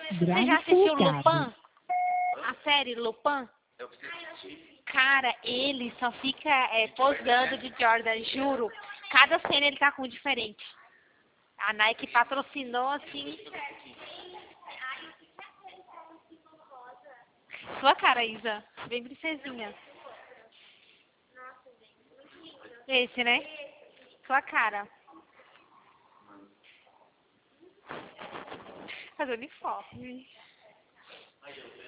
Você já assistiu Lupin? A série Lupin? Cara, ele só fica posando de Jordan, juro. Cada cena ele tá com um diferente. A Nike patrocinou assim. Sua cara, Isa. Bem princesinha. Esse, né? Sua cara. Fazer uniforme.